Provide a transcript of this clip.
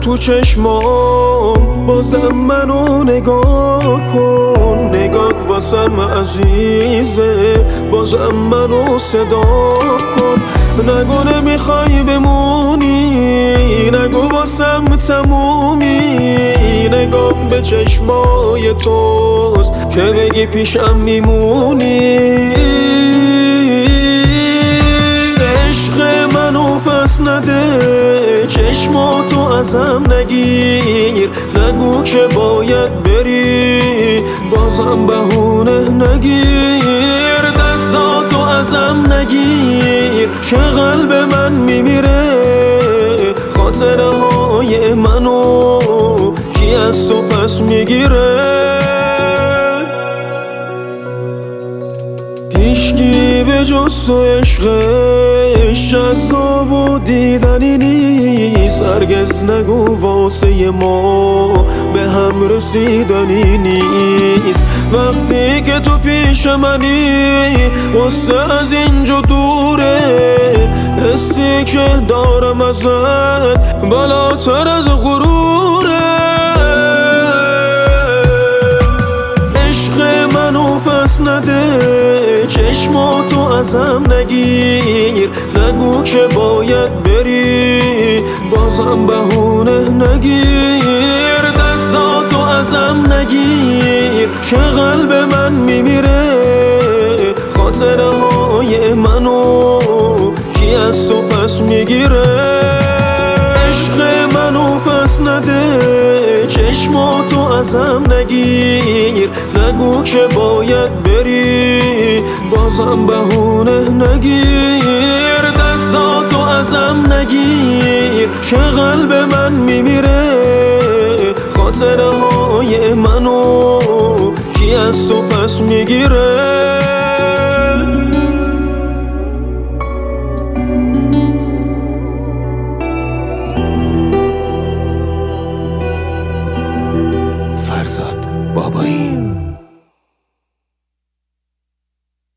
تو چشمام بازم منو نگاه کن، نگاه واسم عزیزه، بازم منو صدا کن. نگو نمیخوای بمونی، نگو واسم تمومی، نگام به چشمای توست که بگی پیشم میمونی. عشق منو پس نده، چشماتو ازم نگیر، نگو که باید بری، بازم بهونه نگیر. دستاتو ازم نگیر که قلب من میمیره، خاطره های منو کی از تو پس میگیره. هیچکی به جز تو عشقش جذاب و دیدنی نیست، هرگز نگو واسه ما به هم رسیدنی نیست. وقتی که تو پیش منی غصه از اینجا دوره، حسی که دارم ازت بالاتر از غروره. عشق منو پس نده، چشماتو ازم نگیر، نگو که باید بری، بازم بهونه نگیر. دستاتو ازم نگیر که قلب من میمیره، خاطره های منو کی از تو پس میگیره. عشق منو پس نده، چشماتو ازم نگیر، نگو که باید بری، بازم بهونه نگیر. دستاتو ازم نگیر که قلب من میمیره، خاطره های منو کی از تو پس میگیره. فرزاد بابایی.